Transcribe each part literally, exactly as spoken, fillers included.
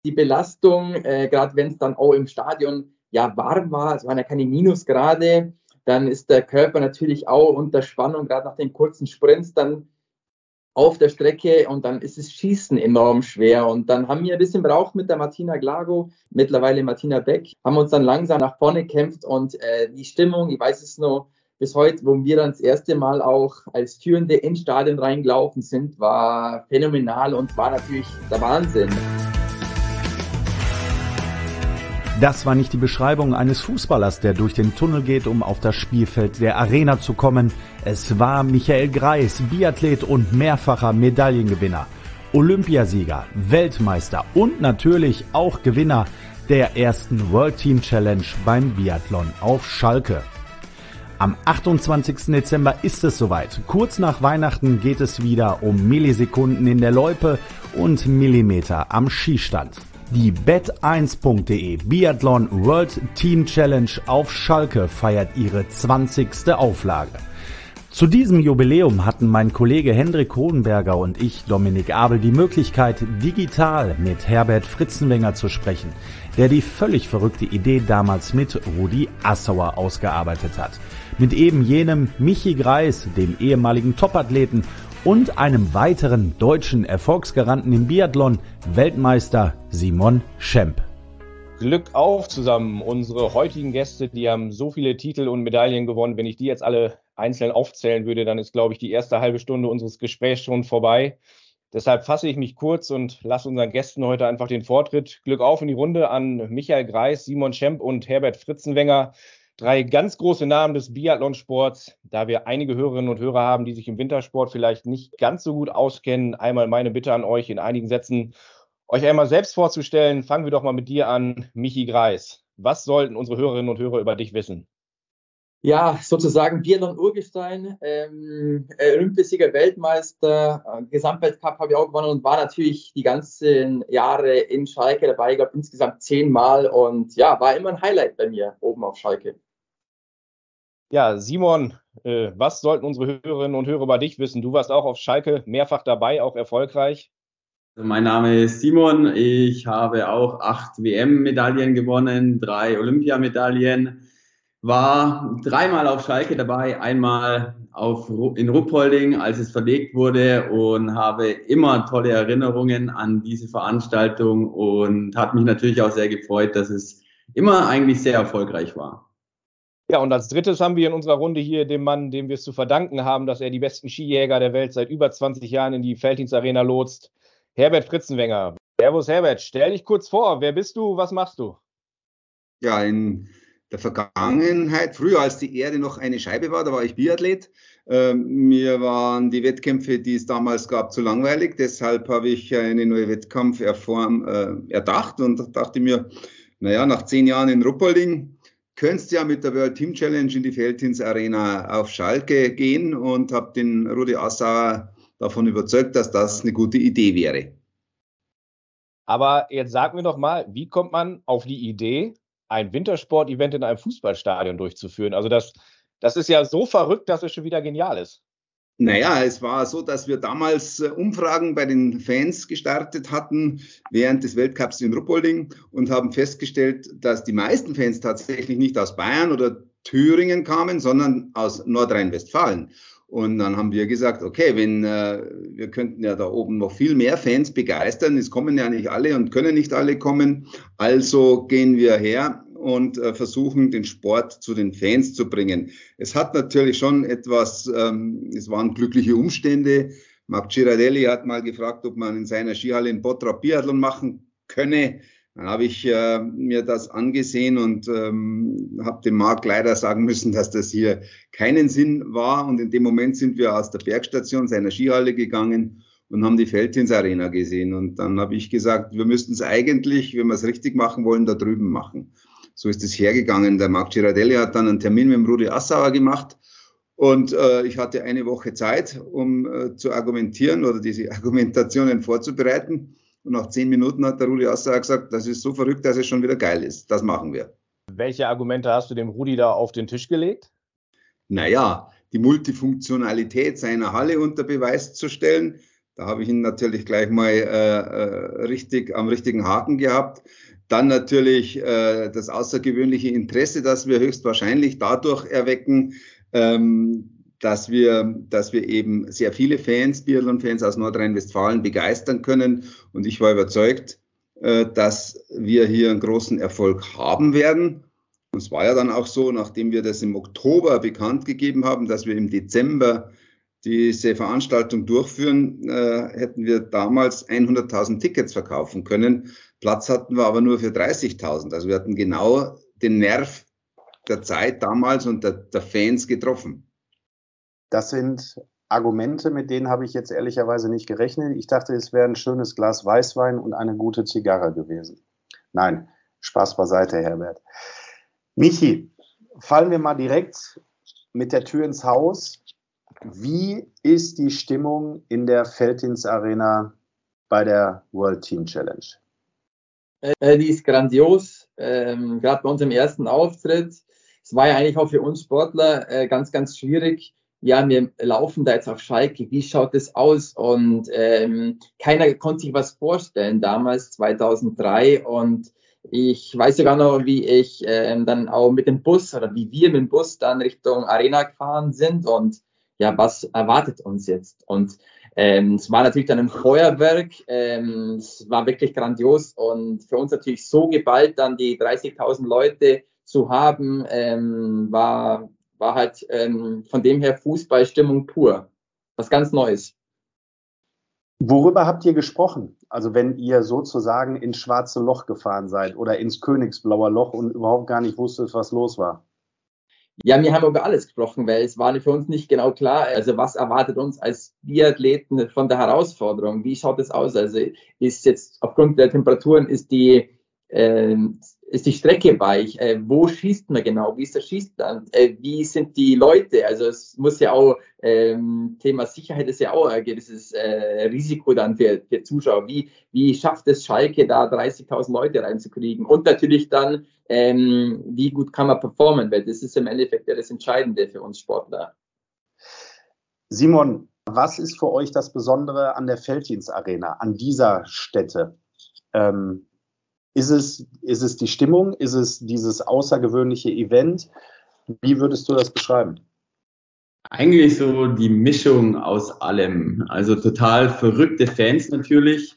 Die Belastung, äh, gerade wenn es dann auch im Stadion ja warm war, es waren ja keine Minusgrade, dann ist der Körper natürlich auch unter Spannung, gerade nach den kurzen Sprints dann auf der Strecke und dann ist das Schießen enorm schwer. Und dann haben wir ein bisschen braucht mit der Martina Glago, mittlerweile Martina Beck, haben uns dann langsam nach vorne gekämpft und äh, die Stimmung, ich weiß es noch bis heute, wo wir dann das erste Mal auch als Führende ins Stadion reingelaufen sind, war phänomenal und war natürlich der Wahnsinn. Das war nicht die Beschreibung eines Fußballers, der durch den Tunnel geht, um auf das Spielfeld der Arena zu kommen. Es war Michael Greis, Biathlet und mehrfacher Medaillengewinner, Olympiasieger, Weltmeister und natürlich auch Gewinner der ersten World Team Challenge beim Biathlon auf Schalke. Am achtundzwanzigsten Dezember ist es soweit. Kurz nach Weihnachten geht es wieder um Millisekunden in der Loipe und Millimeter am Schießstand. Die bet eins punkt de Biathlon World Team Challenge auf Schalke feiert ihre zwanzigste Auflage. Zu diesem Jubiläum hatten mein Kollege Hendrik Hohenberger und ich, Dominik Abel, die Möglichkeit, digital mit Herbert Fritzenwenger zu sprechen, der die völlig verrückte Idee damals mit Rudi Assauer ausgearbeitet hat. Mit eben jenem Michi Greis, dem ehemaligen Topathleten, und einem weiteren deutschen Erfolgsgaranten im Biathlon, Weltmeister Simon Schemp. Glück auf zusammen, unsere heutigen Gäste, die haben so viele Titel und Medaillen gewonnen. Wenn ich die jetzt alle einzeln aufzählen würde, dann ist, glaube ich, die erste halbe Stunde unseres Gesprächs schon vorbei. Deshalb fasse ich mich kurz und lasse unseren Gästen heute einfach den Vortritt. Glück auf in die Runde an Michael Greis, Simon Schemp und Herbert Fritzenwenger. Drei ganz große Namen des Biathlonsports, da wir einige Hörerinnen und Hörer haben, die sich im Wintersport vielleicht nicht ganz so gut auskennen. Einmal meine Bitte an euch, in einigen Sätzen euch einmal selbst vorzustellen. Fangen wir doch mal mit dir an, Michi Greis. Was sollten unsere Hörerinnen und Hörer über dich wissen? Ja, sozusagen Biathlon-Urgestein, ähm, Olympiasieger, Weltmeister, äh, Gesamtweltcup habe ich auch gewonnen und war natürlich die ganzen Jahre in Schalke dabei, ich glaube insgesamt zehnmal und ja, war immer ein Highlight bei mir oben auf Schalke. Ja, Simon, äh, was sollten unsere Hörerinnen und Hörer über dich wissen? Du warst auch auf Schalke mehrfach dabei, auch erfolgreich. Mein Name ist Simon, ich habe auch acht W M-Medaillen gewonnen, drei Olympiamedaillen. War dreimal auf Schalke dabei, einmal auf, in Ruppolding, als es verlegt wurde und habe immer tolle Erinnerungen an diese Veranstaltung und hat mich natürlich auch sehr gefreut, dass es immer eigentlich sehr erfolgreich war. Ja, und als drittes haben wir in unserer Runde hier den Mann, dem wir es zu verdanken haben, dass er die besten Skijäger der Welt seit über zwanzig Jahren in die Veltins-Arena lotst, Herbert Fritzenwenger. Servus Herbert, stell dich kurz vor, wer bist du, was machst du? Ja, in der Vergangenheit, früher als die Erde noch eine Scheibe war, da war ich Biathlet. Ähm, mir waren die Wettkämpfe, die es damals gab, zu langweilig. Deshalb habe ich eine neue Wettkampferform äh, erdacht und dachte mir, naja, nach zehn Jahren in Ruppolding könntest du ja mit der World Team Challenge in die Veltins Arena auf Schalke gehen und habe den Rudi Assauer davon überzeugt, dass das eine gute Idee wäre. Aber jetzt sag mir doch mal, wie kommt man auf die Idee, ein Wintersport-Event in einem Fußballstadion durchzuführen? Also das, das ist ja so verrückt, dass es schon wieder genial ist. Naja, es war so, dass wir damals Umfragen bei den Fans gestartet hatten während des Weltcups in Ruppolding und haben festgestellt, dass die meisten Fans tatsächlich nicht aus Bayern oder Thüringen kamen, sondern aus Nordrhein-Westfalen. Und dann haben wir gesagt, okay, wenn äh, wir könnten ja da oben noch viel mehr Fans begeistern, es kommen ja nicht alle und können nicht alle kommen, also gehen wir her und äh, versuchen, den Sport zu den Fans zu bringen. Es hat natürlich schon etwas, ähm, es waren glückliche Umstände. Marc Girardelli hat mal gefragt, ob man in seiner Skihalle in Bottrop Biathlon machen könne. Dann habe ich äh, mir das angesehen und ähm, habe dem Marc leider sagen müssen, dass das hier keinen Sinn war. Und in dem Moment sind wir aus der Bergstation seiner Skihalle gegangen und haben die Veltins Arena gesehen. Und dann habe ich gesagt, wir müssten es eigentlich, wenn wir es richtig machen wollen, da drüben machen. So ist es hergegangen. Der Marc Girardelli hat dann einen Termin mit dem Rudi Assauer gemacht. Und äh, ich hatte eine Woche Zeit, um äh, zu argumentieren oder diese Argumentationen vorzubereiten. Und nach zehn Minuten hat der Rudi Assauer gesagt, das ist so verrückt, dass es schon wieder geil ist. Das machen wir. Welche Argumente hast du dem Rudi da auf den Tisch gelegt? Naja, die Multifunktionalität seiner Halle unter Beweis zu stellen, Da habe ich ihn natürlich gleich mal äh, richtig am richtigen Haken gehabt. Dann natürlich äh, das außergewöhnliche Interesse, das wir höchstwahrscheinlich dadurch erwecken, ähm, dass wir, dass wir eben sehr viele Fans, Biathlon-Fans aus Nordrhein-Westfalen begeistern können. Und ich war überzeugt, äh, dass wir hier einen großen Erfolg haben werden. Und es war ja dann auch so, nachdem wir das im Oktober bekannt gegeben haben, dass wir im Dezember diese Veranstaltung durchführen, äh, hätten wir damals hunderttausend Tickets verkaufen können. Platz hatten wir aber nur für dreißigtausend. Also wir hatten genau den Nerv der Zeit damals und der, der Fans getroffen. Das sind Argumente, mit denen habe ich jetzt ehrlicherweise nicht gerechnet. Ich dachte, es wäre ein schönes Glas Weißwein und eine gute Zigarre gewesen. Nein, Spaß beiseite, Herbert. Michi, fallen wir mal direkt mit der Tür ins Haus. Wie ist die Stimmung in der Veltins Arena bei der World Team Challenge? Äh, die ist grandios, ähm, gerade bei unserem ersten Auftritt. Es war ja eigentlich auch für uns Sportler äh, ganz, ganz schwierig. Ja, wir laufen da jetzt auf Schalke. Wie schaut es aus? Und ähm, keiner konnte sich was vorstellen damals, zweitausenddrei. Und ich weiß sogar noch, wie ich ähm, dann auch mit dem Bus oder wie wir mit dem Bus dann Richtung Arena gefahren sind und ja, was erwartet uns jetzt? Und ähm, es war natürlich dann ein Feuerwerk, ähm, es war wirklich grandios und für uns natürlich so geballt, dann die dreißigtausend Leute zu haben, ähm, war, war halt ähm, von dem her Fußballstimmung pur. Was ganz Neues. Worüber habt ihr gesprochen? Also wenn ihr sozusagen ins schwarze Loch gefahren seid oder ins Königsblauer Loch und überhaupt gar nicht wusstet, was los war? Ja, wir haben über alles gesprochen, weil es war für uns nicht genau klar, also was erwartet uns als Biathleten von der Herausforderung, wie schaut es aus? Also ist jetzt aufgrund der Temperaturen, ist die, äh, ist die Strecke weich, äh, wo schießt man genau, wie ist der Schießstand, äh, wie sind die Leute, also es muss ja auch, ähm, Thema Sicherheit ist ja auch ein gewisses äh, Risiko dann für, für Zuschauer, wie, wie schafft es Schalke da dreißigtausend Leute reinzukriegen und natürlich dann, ähm, wie gut kann man performen, weil das ist im Endeffekt ja das Entscheidende für uns Sportler. Simon, was ist für euch das Besondere an der Veltins Arena, an dieser Stätte? Ähm, Ist es, ist es die Stimmung? Ist es dieses außergewöhnliche Event? Wie würdest du das beschreiben? Eigentlich so die Mischung aus allem. Also total verrückte Fans natürlich,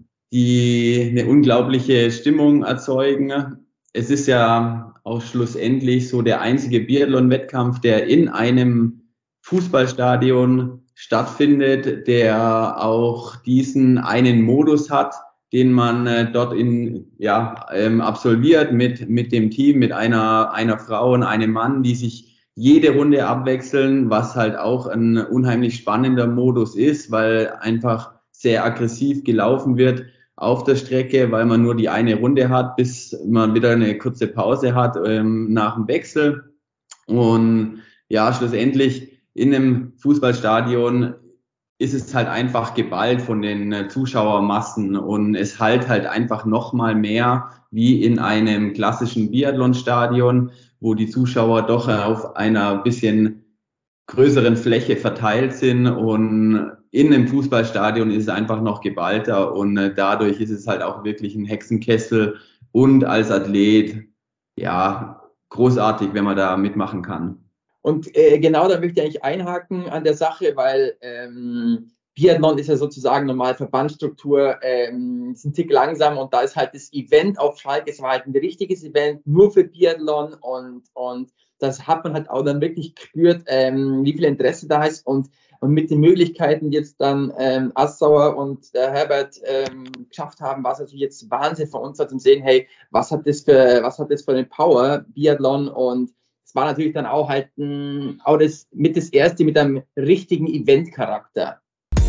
die eine unglaubliche Stimmung erzeugen. Es ist ja auch schlussendlich so der einzige Biathlon-Wettkampf, der in einem Fußballstadion stattfindet, der auch diesen einen Modus hat, den man äh, dort in, ja, ähm, absolviert mit, mit dem Team, mit einer, einer Frau und einem Mann, die sich jede Runde abwechseln, was halt auch ein unheimlich spannender Modus ist, weil einfach sehr aggressiv gelaufen wird auf der Strecke, weil man nur die eine Runde hat, bis man wieder eine kurze Pause hat ähm, nach dem Wechsel. Und ja, schlussendlich in einem Fußballstadion ist es halt einfach geballt von den Zuschauermassen und es halt halt einfach noch mal mehr wie in einem klassischen Biathlonstadion, wo die Zuschauer doch auf einer bisschen größeren Fläche verteilt sind, und in einem Fußballstadion ist es einfach noch geballter und dadurch ist es halt auch wirklich ein Hexenkessel und als Athlet, ja, großartig, wenn man da mitmachen kann. Und äh, genau da möchte ich eigentlich einhaken an der Sache, weil ähm, Biathlon ist ja sozusagen normal Verbandsstruktur, ähm, ist ein Tick langsam und da ist halt das Event auf Schalke, es war halt ein richtiges Event nur für Biathlon und, und das hat man halt auch dann wirklich gespürt, ähm, wie viel Interesse da ist und, und mit den Möglichkeiten, die jetzt dann ähm, Assauer und der Herbert ähm, geschafft haben, war es natürlich jetzt Wahnsinn für uns, zum sehen, hey, was hat das für, was hat das für eine Power, Biathlon, und es war natürlich dann auch halt ein, auch das, mit das erste mit einem richtigen Event-Charakter.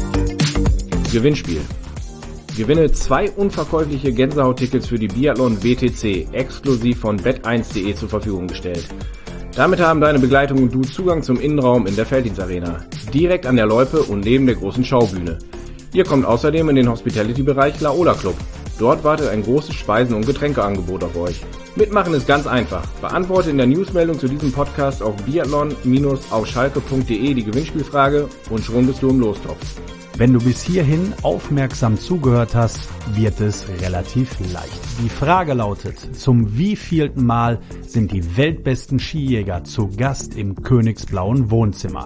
Gewinnspiel. Gewinne zwei unverkäufliche Gänsehauttickets für die Biathlon W T C, exklusiv von bet eins punkt de zur Verfügung gestellt. Damit haben deine Begleitung und du Zugang zum Innenraum in der Veltins Arena, direkt an der Loipe und neben der großen Schaubühne. Ihr kommt außerdem in den Hospitality-Bereich Laola Club. Dort wartet ein großes Speisen- und Getränkeangebot auf euch. Mitmachen ist ganz einfach. Beantworte in der Newsmeldung zu diesem Podcast auf biathlon auf schalke punkt de die Gewinnspielfrage und schon bist du im Lostopf. Wenn du bis hierhin aufmerksam zugehört hast, wird es relativ leicht. Die Frage lautet, zum wievielten Mal sind die weltbesten Skijäger zu Gast im Königsblauen Wohnzimmer?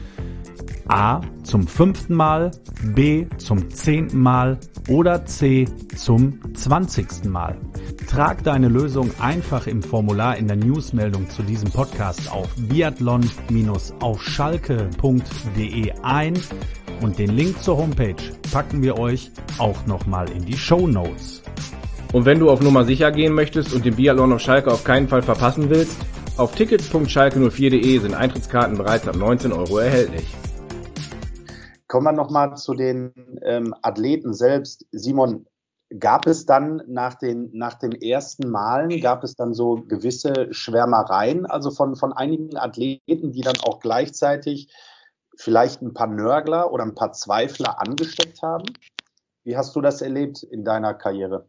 A. Zum fünften Mal, B. zum zehnten Mal oder C. zum zwanzigsten Mal. Trag deine Lösung einfach im Formular in der Newsmeldung zu diesem Podcast auf biathlon auf schalke punkt de ein und den Link zur Homepage packen wir euch auch nochmal in die Shownotes. Und wenn du auf Nummer sicher gehen möchtest und den Biathlon auf Schalke auf keinen Fall verpassen willst, auf tickets punkt schalke null vier punkt de sind Eintrittskarten bereits ab neunzehn Euro erhältlich. Kommen wir nochmal zu den ähm, Athleten selbst. Simon, gab es dann nach den, nach den ersten Malen, gab es dann so gewisse Schwärmereien, also von, von einigen Athleten, die dann auch gleichzeitig vielleicht ein paar Nörgler oder ein paar Zweifler angesteckt haben? Wie hast du das erlebt in deiner Karriere?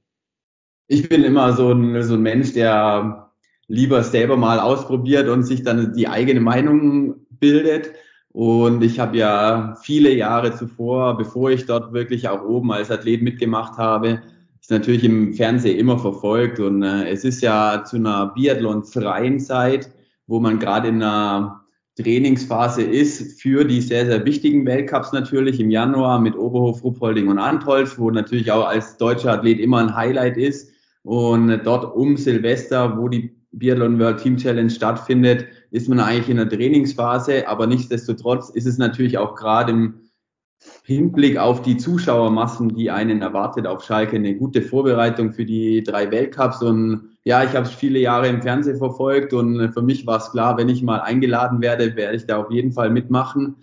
Ich bin immer so ein, so ein Mensch, der lieber selber mal ausprobiert und sich dann die eigene Meinung bildet. Und ich habe ja viele Jahre zuvor, bevor ich dort wirklich auch oben als Athlet mitgemacht habe, ist natürlich im Fernsehen immer verfolgt. Und äh, es ist ja zu einer biathlonfreien Zeit, wo man gerade in einer Trainingsphase ist für die sehr, sehr wichtigen Weltcups natürlich im Januar mit Oberhof, Ruppolding und Antolz, wo natürlich auch als deutscher Athlet immer ein Highlight ist. Und dort um Silvester, wo die Biathlon World Team Challenge stattfindet, ist man eigentlich in der Trainingsphase, aber nichtsdestotrotz ist es natürlich auch gerade im Hinblick auf die Zuschauermassen, die einen erwartet auf Schalke, eine gute Vorbereitung für die drei Weltcups. Und ja, ich habe es viele Jahre im Fernsehen verfolgt und für mich war es klar, wenn ich mal eingeladen werde, werde ich da auf jeden Fall mitmachen.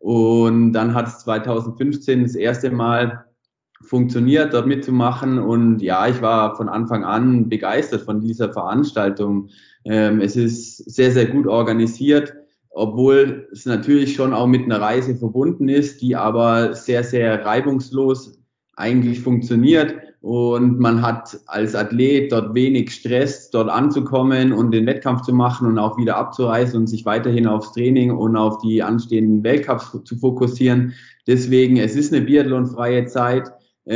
Und dann hat es zwanzig fünfzehn das erste Mal funktioniert, dort mitzumachen. Und ja, ich war von Anfang an begeistert von dieser Veranstaltung. Ähm, es ist sehr, sehr gut organisiert, obwohl es natürlich schon auch mit einer Reise verbunden ist, die aber sehr, sehr reibungslos eigentlich funktioniert. Und man hat als Athlet dort wenig Stress, dort anzukommen und den Wettkampf zu machen und auch wieder abzureisen und sich weiterhin aufs Training und auf die anstehenden Weltcups zu fokussieren. Deswegen, es ist eine biathlonfreie Zeit,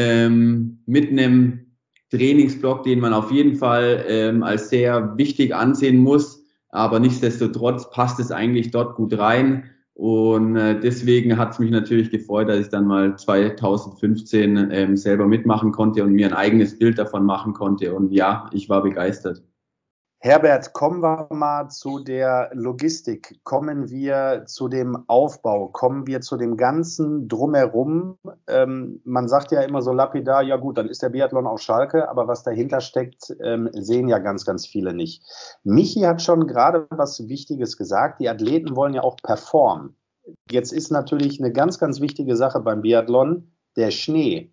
ähm, mit einem Trainingsblock, den man auf jeden Fall ähm, als sehr wichtig ansehen muss. Aber nichtsdestotrotz passt es eigentlich dort gut rein. Und äh, deswegen hat es mich natürlich gefreut, dass ich dann mal zwanzig fünfzehn ähm, selber mitmachen konnte und mir ein eigenes Bild davon machen konnte. Und ja, ich war begeistert. Herbert, kommen wir mal zu der Logistik, kommen wir zu dem Aufbau, kommen wir zu dem ganzen Drumherum. Ähm, man sagt ja immer so lapidar, ja gut, dann ist der Biathlon auf Schalke, aber was dahinter steckt, ähm, sehen ja ganz, ganz viele nicht. Michi hat schon gerade was Wichtiges gesagt, die Athleten wollen ja auch performen. Jetzt ist natürlich eine ganz, ganz wichtige Sache beim Biathlon der Schnee.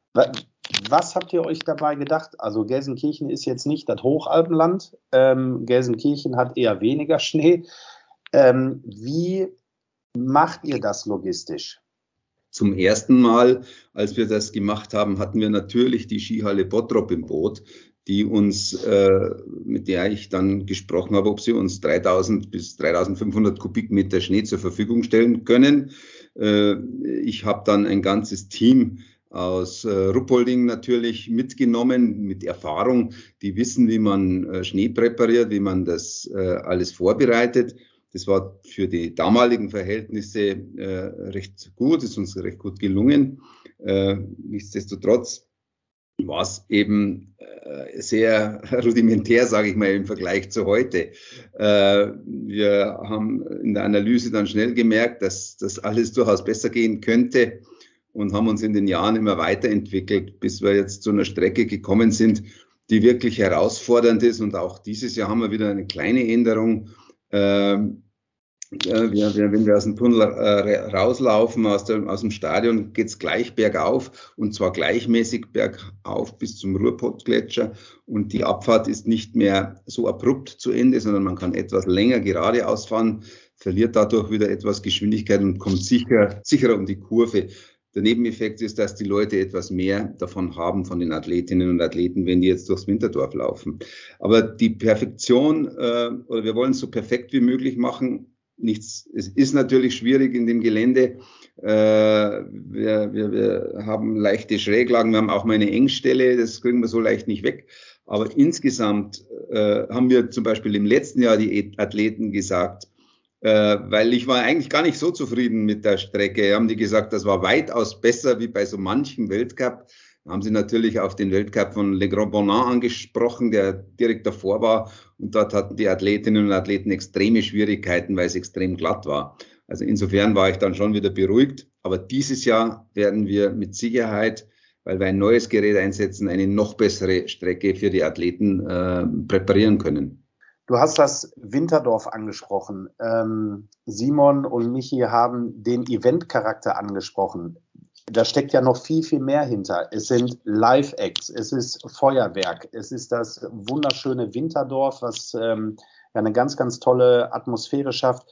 Was habt ihr euch dabei gedacht? Also Gelsenkirchen ist jetzt nicht das Hochalpenland. Ähm, Gelsenkirchen hat eher weniger Schnee. Ähm, wie macht ihr das logistisch? Zum ersten Mal, als wir das gemacht haben, hatten wir natürlich die Skihalle Bottrop im Boot, die uns, äh, mit der ich dann gesprochen habe, ob sie uns dreitausend bis dreitausendfünfhundert Kubikmeter Schnee zur Verfügung stellen können. Äh, ich habe dann ein ganzes Team aus äh, Ruppolding natürlich mitgenommen, mit Erfahrung, die wissen, wie man äh, Schnee präpariert, wie man das äh, alles vorbereitet. Das war für die damaligen Verhältnisse äh, recht gut, ist uns recht gut gelungen. Äh, nichtsdestotrotz war es eben äh, sehr rudimentär, sage ich mal, im Vergleich zu heute. Äh, wir haben in der Analyse dann schnell gemerkt, dass das alles durchaus besser gehen könnte, und haben uns in den Jahren immer weiterentwickelt, bis wir jetzt zu einer Strecke gekommen sind, die wirklich herausfordernd ist. Und auch dieses Jahr haben wir wieder eine kleine Änderung. Ähm, ja, wir, wir, wenn wir aus dem Tunnel äh, rauslaufen, aus, der, aus dem Stadion, geht's gleich bergauf, und zwar gleichmäßig bergauf bis zum Ruhrpottgletscher. Und die Abfahrt ist nicht mehr so abrupt zu Ende, sondern man kann etwas länger geradeaus fahren, verliert dadurch wieder etwas Geschwindigkeit und kommt sicher, sicherer um die Kurve. Der Nebeneffekt ist, dass die Leute etwas mehr davon haben, von den Athletinnen und Athleten, wenn die jetzt durchs Winterdorf laufen. Aber die Perfektion, äh, oder wir wollen es so perfekt wie möglich machen, nichts. Es ist natürlich schwierig in dem Gelände. Äh, wir, wir, wir haben leichte Schräglagen, wir haben auch mal eine Engstelle, das kriegen wir so leicht nicht weg. Aber insgesamt äh, haben wir zum Beispiel im letzten Jahr die Athleten gesagt, äh, weil ich war eigentlich gar nicht so zufrieden mit der Strecke, haben die gesagt, das war weitaus besser wie bei so manchem Weltcup. Da haben sie natürlich auf den Weltcup von Le Grand Bonnat angesprochen, der direkt davor war. Und dort hatten die Athletinnen und Athleten extreme Schwierigkeiten, weil es extrem glatt war. Also insofern war ich dann schon wieder beruhigt. Aber dieses Jahr werden wir mit Sicherheit, weil wir ein neues Gerät einsetzen, eine noch bessere Strecke für die Athleten äh, präparieren können. Du hast das Winterdorf angesprochen. Ähm, Simon und Michi haben den Eventcharakter angesprochen. Da steckt ja noch viel, viel mehr hinter. Es sind Live-Acts, es ist Feuerwerk, es ist das wunderschöne Winterdorf, was ähm, ja eine ganz, ganz tolle Atmosphäre schafft.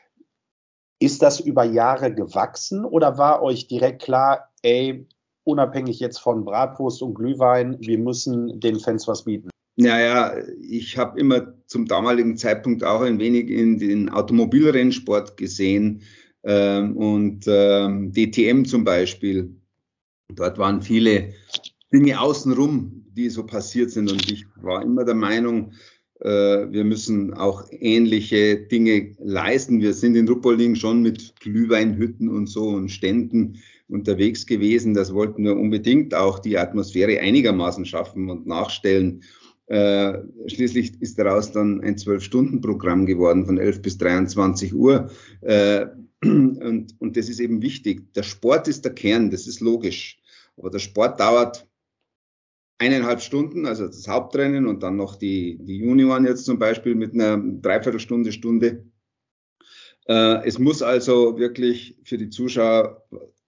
Ist das über Jahre gewachsen oder war euch direkt klar, ey, unabhängig jetzt von Bratwurst und Glühwein, wir müssen den Fans was bieten? Naja, ich habe immer zum damaligen Zeitpunkt auch ein wenig in den Automobilrennsport gesehen ähm, und ähm, D T M zum Beispiel. Dort waren viele Dinge außenrum, die so passiert sind und ich war immer der Meinung, äh, wir müssen auch ähnliche Dinge leisten. Wir sind in Ruppolding schon mit Glühweinhütten und so und Ständen unterwegs gewesen. Das wollten wir unbedingt auch die Atmosphäre einigermaßen schaffen und nachstellen. Äh, schließlich ist daraus dann ein zwölf-Stunden-Programm geworden von elf bis dreiundzwanzig Uhr. Äh, und, und das ist eben wichtig. Der Sport ist der Kern, das ist logisch. Aber der Sport dauert eineinhalb Stunden, also das Hauptrennen und dann noch die, die Junioren jetzt zum Beispiel mit einer Dreiviertelstunde, Stunde. Äh, es muss also wirklich für die Zuschauer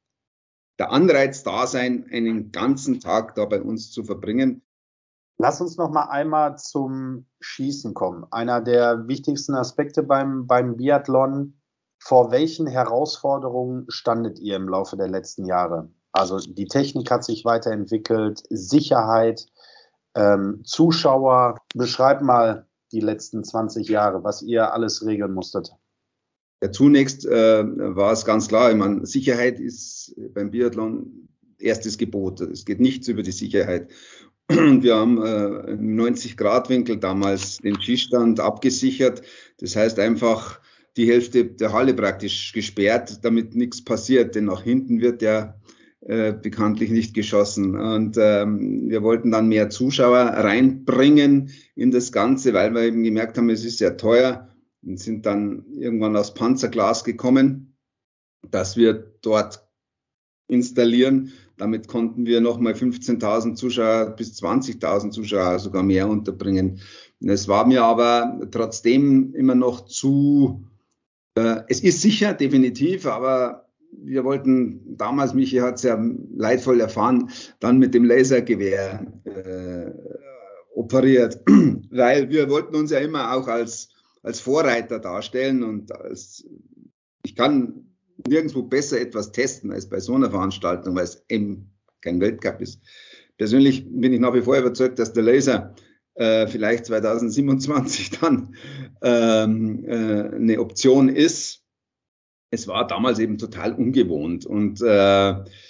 der Anreiz da sein, einen ganzen Tag da bei uns zu verbringen. Lass uns noch mal einmal zum Schießen kommen. Einer der wichtigsten Aspekte beim, beim Biathlon. Vor welchen Herausforderungen standet ihr im Laufe der letzten Jahre? Also die Technik hat sich weiterentwickelt, Sicherheit, ähm, Zuschauer. Beschreib mal die letzten zwanzig Jahre, was ihr alles regeln musstet. Ja, zunächst äh, war es ganz klar, ich meine, Sicherheit ist beim Biathlon erstes Gebot. Es geht nichts über die Sicherheit. Und wir haben äh, im neunzig-Grad-Winkel damals den Schießstand abgesichert. Das heißt einfach die Hälfte der Halle praktisch gesperrt, damit nichts passiert. Denn nach hinten wird ja äh, bekanntlich nicht geschossen. Und ähm, wir wollten dann mehr Zuschauer reinbringen in das Ganze, weil wir eben gemerkt haben, es ist sehr teuer und sind dann irgendwann aus Panzerglas gekommen, dass wir dort installieren. Damit konnten wir nochmal fünfzehntausend Zuschauer bis zwanzigtausend Zuschauer sogar mehr unterbringen. Es war mir aber trotzdem immer noch zu, äh, es ist sicher, definitiv, aber wir wollten, damals, Michi hat es ja leidvoll erfahren, dann mit dem Lasergewehr äh, operiert, weil wir wollten uns ja immer auch als, als Vorreiter darstellen und als, ich kann nirgendwo besser etwas testen als bei so einer Veranstaltung, weil es eben kein Weltcup ist. Persönlich bin ich nach wie vor überzeugt, dass der Laser äh, vielleicht zweitausendsiebenundzwanzig dann ähm, äh, eine Option ist. Es war damals eben total ungewohnt und äh,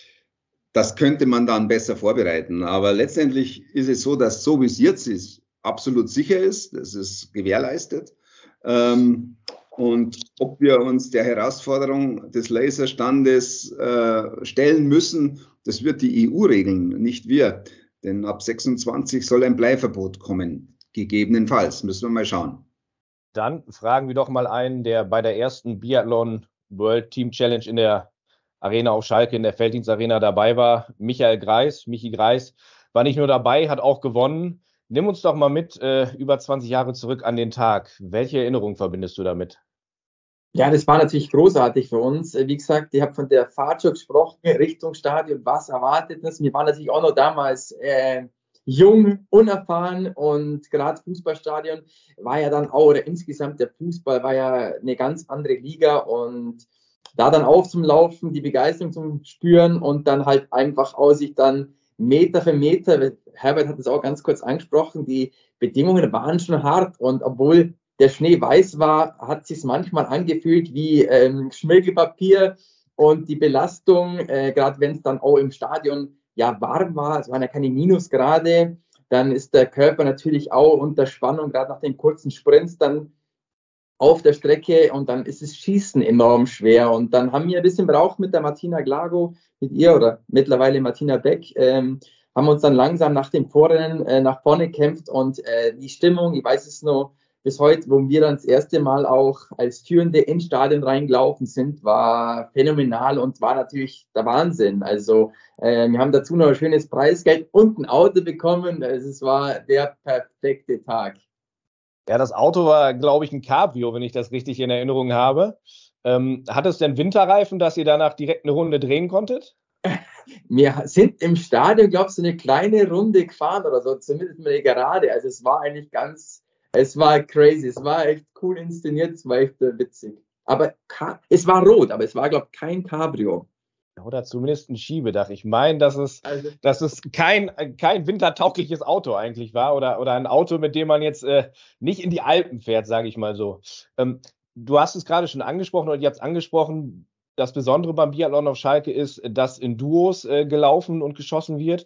das könnte man dann besser vorbereiten. Aber letztendlich ist es so, dass so wie es jetzt ist, absolut sicher ist, das ist gewährleistet. Ähm, Und ob wir uns der Herausforderung des Laserstandes äh, stellen müssen, das wird die E U regeln, nicht wir. Denn ab sechsundzwanzig soll ein Bleiverbot kommen. Gegebenenfalls, müssen wir mal schauen. Dann fragen wir doch mal einen, der bei der ersten Biathlon World Team Challenge in der Arena auf Schalke, in der Felddienstarena dabei war. Michael Greis, Michi Greis, war nicht nur dabei, hat auch gewonnen. Nimm uns doch mal mit äh, über zwanzig Jahre zurück an den Tag. Welche Erinnerung verbindest du damit? Ja, das war natürlich großartig für uns. Wie gesagt, ich habe von der Fahrt schon gesprochen, Richtung Stadion, was erwartet uns. Wir waren natürlich auch noch damals äh, jung, unerfahren und gerade Fußballstadion war ja dann auch, oder insgesamt der Fußball war ja eine ganz andere Liga und da dann auch zum Laufen, die Begeisterung zum Spüren und dann halt einfach aus sich dann Meter für Meter, Herbert hat es auch ganz kurz angesprochen, die Bedingungen waren schon hart und obwohl der Schnee weiß war, hat sich manchmal angefühlt wie ähm, Schmirgelpapier und die Belastung, äh, gerade wenn es dann auch im Stadion ja warm war, es waren ja keine Minusgrade, dann ist der Körper natürlich auch unter Spannung, gerade nach den kurzen Sprints dann auf der Strecke und dann ist das Schießen enorm schwer und dann haben wir ein bisschen braucht mit der Martina Glago, mit ihr oder mittlerweile Martina Beck, ähm, haben uns dann langsam nach dem Vorrennen äh, nach vorne gekämpft und äh, die Stimmung, ich weiß es noch bis heute, wo wir dann das erste Mal auch als Führende ins Stadion reingelaufen sind, war phänomenal und war natürlich der Wahnsinn. Also äh, wir haben dazu noch ein schönes Preisgeld und ein Auto bekommen, also es war der perfekte Tag. Ja, das Auto war, glaube ich, ein Cabrio, wenn ich das richtig in Erinnerung habe. Ähm, hat es denn Winterreifen, dass ihr danach direkt eine Runde drehen konntet? Wir sind im Stadion, glaube ich, so eine kleine Runde gefahren oder so, zumindest mal eine Gerade. Also es war eigentlich ganz, es war crazy, es war echt cool inszeniert, es war echt äh, witzig. Aber es war rot, aber es war, glaube ich, kein Cabrio. Oder zumindest ein Schiebedach. Ich meine, dass es, also, dass es kein, kein wintertaugliches Auto eigentlich war oder, oder ein Auto, mit dem man jetzt äh, nicht in die Alpen fährt, sage ich mal so. Ähm, du hast es gerade schon angesprochen oder ihr habt es angesprochen, das Besondere beim Biathlon auf Schalke ist, dass in Duos äh, gelaufen und geschossen wird.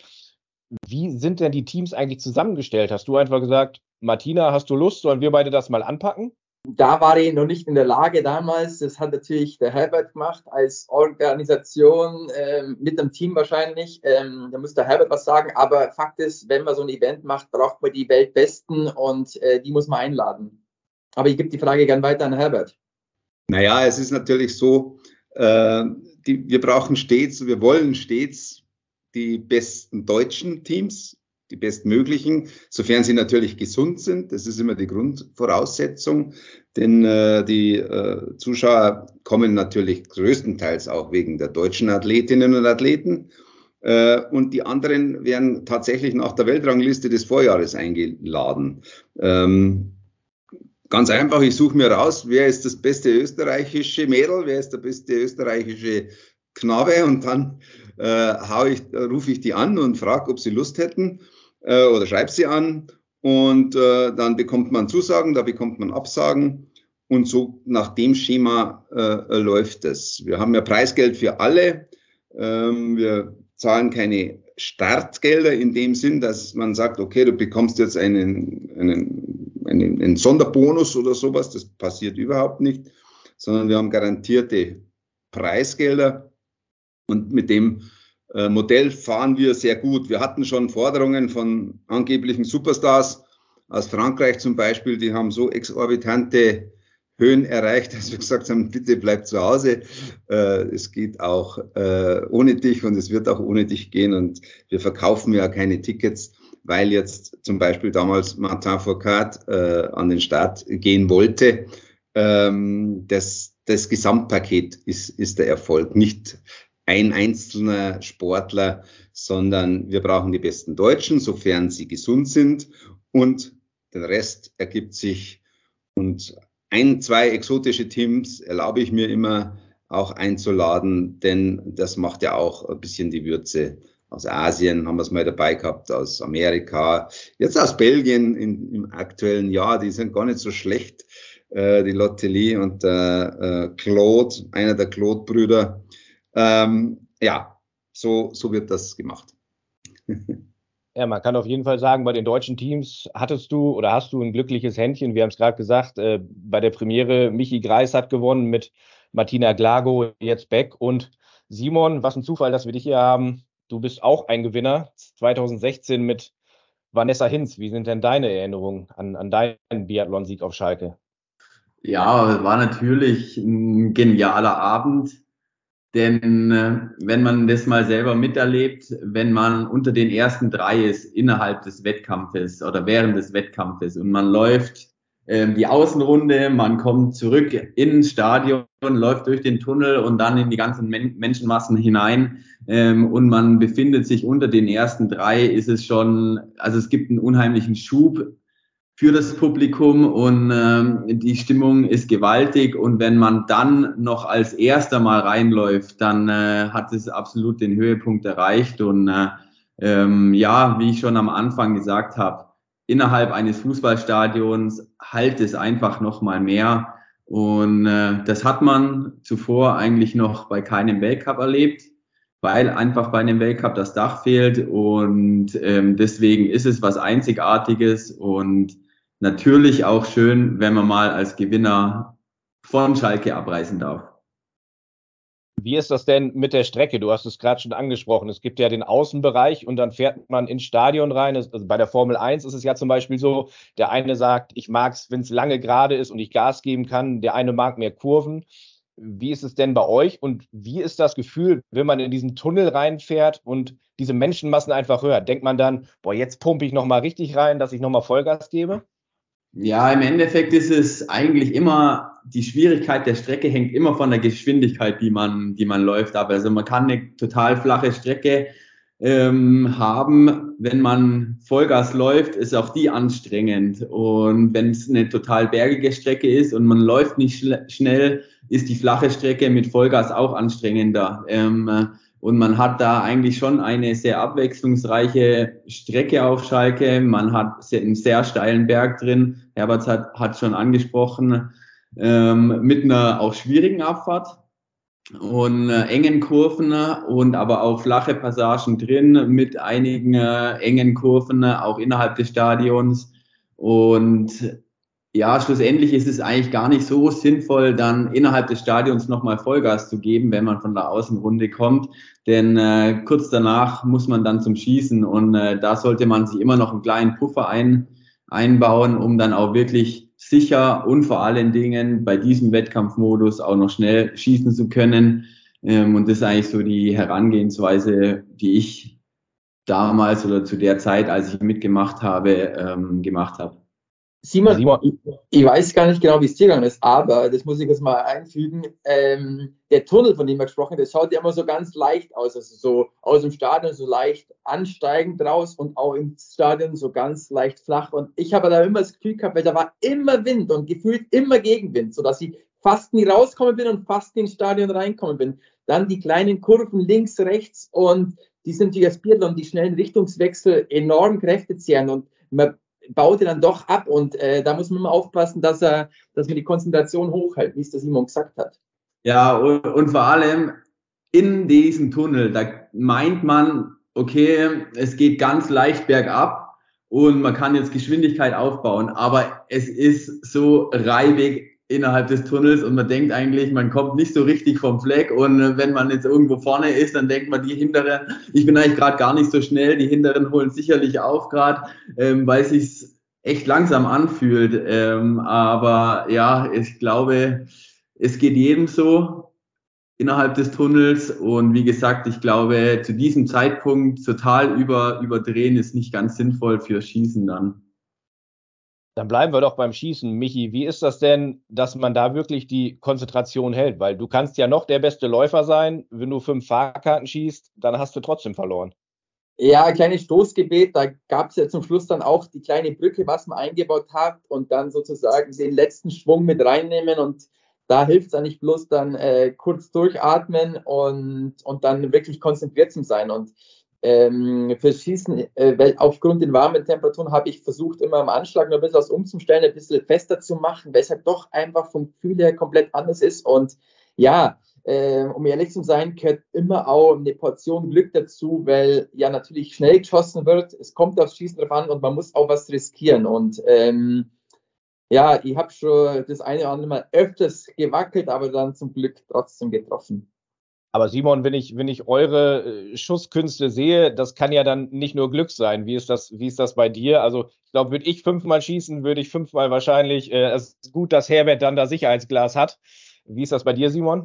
Wie sind denn die Teams eigentlich zusammengestellt? Hast du einfach gesagt, Martina, hast du Lust, sollen wir beide das mal anpacken? Da war ich noch nicht in der Lage damals. Das hat natürlich der Herbert gemacht als Organisation äh, mit dem Team wahrscheinlich. Ähm, da muss der Herbert was sagen. Aber Fakt ist, wenn man so ein Event macht, braucht man die Weltbesten und äh, die muss man einladen. Aber ich gebe die Frage gern weiter an Herbert. Naja, es ist natürlich so, äh, die, wir brauchen stets, wir wollen stets die besten deutschen Teams, die bestmöglichen, sofern sie natürlich gesund sind. Das ist immer die Grundvoraussetzung, denn äh, die äh, Zuschauer kommen natürlich größtenteils auch wegen der deutschen Athletinnen und Athleten. Äh, und die anderen werden tatsächlich nach der Weltrangliste des Vorjahres eingeladen. Ähm, ganz einfach, ich suche mir raus, wer ist das beste österreichische Mädel, wer ist der beste österreichische Knabe und dann äh, hau ich, rufe ich die an und frage, ob sie Lust hätten. Oder schreibt sie an und äh, dann bekommt man Zusagen, da bekommt man Absagen und so nach dem Schema äh, läuft es. Wir haben ja Preisgeld für alle, ähm, wir zahlen keine Startgelder in dem Sinn, dass man sagt, okay, du bekommst jetzt einen, einen, einen, einen Sonderbonus oder sowas, das passiert überhaupt nicht, sondern wir haben garantierte Preisgelder und mit dem Modell fahren wir sehr gut. Wir hatten schon Forderungen von angeblichen Superstars aus Frankreich zum Beispiel, die haben so exorbitante Höhen erreicht, dass wir gesagt haben, bitte bleib zu Hause. Äh, es geht auch äh, ohne dich und es wird auch ohne dich gehen und wir verkaufen ja keine Tickets, weil jetzt zum Beispiel damals Martin Fourcade äh, an den Start gehen wollte. Ähm, das, das Gesamtpaket ist, ist der Erfolg, nicht ein einzelner Sportler, sondern wir brauchen die besten Deutschen, sofern sie gesund sind und den Rest ergibt sich. Und ein, zwei exotische Teams erlaube ich mir immer auch einzuladen, denn das macht ja auch ein bisschen die Würze. Aus Asien haben wir es mal dabei gehabt, aus Amerika, jetzt aus Belgien in, im aktuellen Jahr, die sind gar nicht so schlecht, äh, die Lotte Lee und der äh, Claude, einer der Claude-Brüder. Ähm, ja, so, so wird das gemacht. Ja, man kann auf jeden Fall sagen, bei den deutschen Teams hattest du oder hast du ein glückliches Händchen. Wir haben es gerade gesagt, äh, bei der Premiere Michi Greis hat gewonnen mit Martina Glago, jetzt Beck und Simon. Was ein Zufall, dass wir dich hier haben. Du bist auch ein Gewinner, zwanzig sechzehn mit Vanessa Hinz. Wie sind denn deine Erinnerungen an, an deinen Biathlon-Sieg auf Schalke? Ja, war natürlich ein genialer Abend. Denn äh, wenn man das mal selber miterlebt, wenn man unter den ersten drei ist innerhalb des Wettkampfes oder während des Wettkampfes und man läuft äh, die Außenrunde, man kommt zurück ins Stadion, läuft durch den Tunnel und dann in die ganzen Men- Menschenmassen hinein ähm, und man befindet sich unter den ersten drei, ist es schon, also es gibt einen unheimlichen Schub für das Publikum und ähm, die Stimmung ist gewaltig und wenn man dann noch als Erster mal reinläuft, dann äh, hat es absolut den Höhepunkt erreicht und äh, ähm, ja, wie ich schon am Anfang gesagt habe, innerhalb eines Fußballstadions halt es einfach nochmal mehr. Und äh, das hat man zuvor eigentlich noch bei keinem Weltcup erlebt, weil einfach bei einem Weltcup das Dach fehlt. Und ähm, deswegen ist es was Einzigartiges und natürlich auch schön, wenn man mal als Gewinner von Schalke abreisen darf. Wie ist das denn mit der Strecke? Du hast es gerade schon angesprochen. Es gibt ja den Außenbereich und dann fährt man ins Stadion rein. Also bei der Formel eins ist es ja zum Beispiel so, der eine sagt, ich mag es, wenn es lange gerade ist und ich Gas geben kann. Der eine mag mehr Kurven. Wie ist es denn bei euch und wie ist das Gefühl, wenn man in diesen Tunnel reinfährt und diese Menschenmassen einfach hört? Denkt man dann, boah, jetzt pumpe ich nochmal richtig rein, dass ich nochmal Vollgas gebe? Ja, im Endeffekt ist es eigentlich immer, die Schwierigkeit der Strecke hängt immer von der Geschwindigkeit, die man, die man läuft, ab. Also man kann eine total flache Strecke ähm, haben, wenn man Vollgas läuft, ist auch die anstrengend. Und wenn es eine total bergige Strecke ist und man läuft nicht schl- schnell, ist die flache Strecke mit Vollgas auch anstrengender. Ähm, Und man hat da eigentlich schon eine sehr abwechslungsreiche Strecke auf Schalke. Man hat einen sehr steilen Berg drin. Herbert hat, hat schon angesprochen, ähm, mit einer auch schwierigen Abfahrt und äh, engen Kurven und aber auch flache Passagen drin mit einigen äh, engen Kurven, auch innerhalb des Stadions. Und ja, schlussendlich ist es eigentlich gar nicht so sinnvoll, dann innerhalb des Stadions nochmal Vollgas zu geben, wenn man von der Außenrunde kommt. Denn äh, kurz danach muss man dann zum Schießen und äh, da sollte man sich immer noch einen kleinen Puffer ein, einbauen, um dann auch wirklich sicher und vor allen Dingen bei diesem Wettkampfmodus auch noch schnell schießen zu können. Ähm, und das ist eigentlich so die Herangehensweise, die ich damals oder zu der Zeit, als ich mitgemacht habe, ähm, gemacht habe. Simon, Simon. Ich, ich weiß gar nicht genau, wie es dir gegangen ist, aber das muss ich jetzt mal einfügen. Ähm, der Tunnel, von dem wir gesprochen haben, das schaut ja immer so ganz leicht aus. Also so aus dem Stadion so leicht ansteigend raus und auch im Stadion so ganz leicht flach. Und ich habe da immer das Gefühl gehabt, weil da war immer Wind und gefühlt immer Gegenwind, sodass ich fast nie rauskommen bin und fast ins Stadion reinkommen bin. Dann die kleinen Kurven links, rechts und die sind wie das Biathlon, die schnellen Richtungswechsel enorm kräftezehrend und man baut er dann doch ab und äh, da muss man immer aufpassen, dass er, dass man die Konzentration hochhält, wie es der Simon gesagt hat. Ja, und, und vor allem in diesem Tunnel, da meint man, okay, es geht ganz leicht bergab und man kann jetzt Geschwindigkeit aufbauen, aber es ist so reibig innerhalb des Tunnels und man denkt eigentlich, man kommt nicht so richtig vom Fleck und wenn man jetzt irgendwo vorne ist, dann denkt man, die Hinteren, ich bin eigentlich gerade gar nicht so schnell, die Hinteren holen sicherlich auf gerade, ähm, weil es sich echt langsam anfühlt, ähm, aber ja, ich glaube, es geht jedem so innerhalb des Tunnels und wie gesagt, ich glaube, zu diesem Zeitpunkt total über, überdrehen ist nicht ganz sinnvoll für Schießen dann. Dann bleiben wir doch beim Schießen. Michi, wie ist das denn, dass man da wirklich die Konzentration hält? Weil du kannst ja noch der beste Läufer sein. Wenn du fünf Fahrkarten schießt, dann hast du trotzdem verloren. Ja, kleines Stoßgebet. Da gab es ja zum Schluss dann auch die kleine Brücke, was man eingebaut hat und dann sozusagen den letzten Schwung mit reinnehmen. Und da hilft es dann nicht bloß dann äh, kurz durchatmen und, und dann wirklich konzentriert zu sein. Und Ähm, fürs Schießen, äh, weil aufgrund den warmen Temperaturen habe ich versucht, immer am Anschlag noch ein bisschen was umzustellen, ein bisschen fester zu machen, weil es halt doch einfach vom Gefühl her komplett anders ist. Und ja, äh, um ehrlich zu sein, gehört immer auch eine Portion Glück dazu, weil ja natürlich schnell geschossen wird, es kommt aufs Schießen drauf an und man muss auch was riskieren. Und ähm, ja, ich habe schon das eine oder andere Mal öfters gewackelt, aber dann zum Glück trotzdem getroffen. Aber Simon, wenn ich, wenn ich eure äh, Schusskünste sehe, das kann ja dann nicht nur Glück sein. Wie ist das, wie ist das bei dir? Also ich glaube, würde ich fünfmal schießen, würde ich fünfmal wahrscheinlich, äh, es ist gut, dass Herbert dann da Sicherheitsglas hat. Wie ist das bei dir, Simon?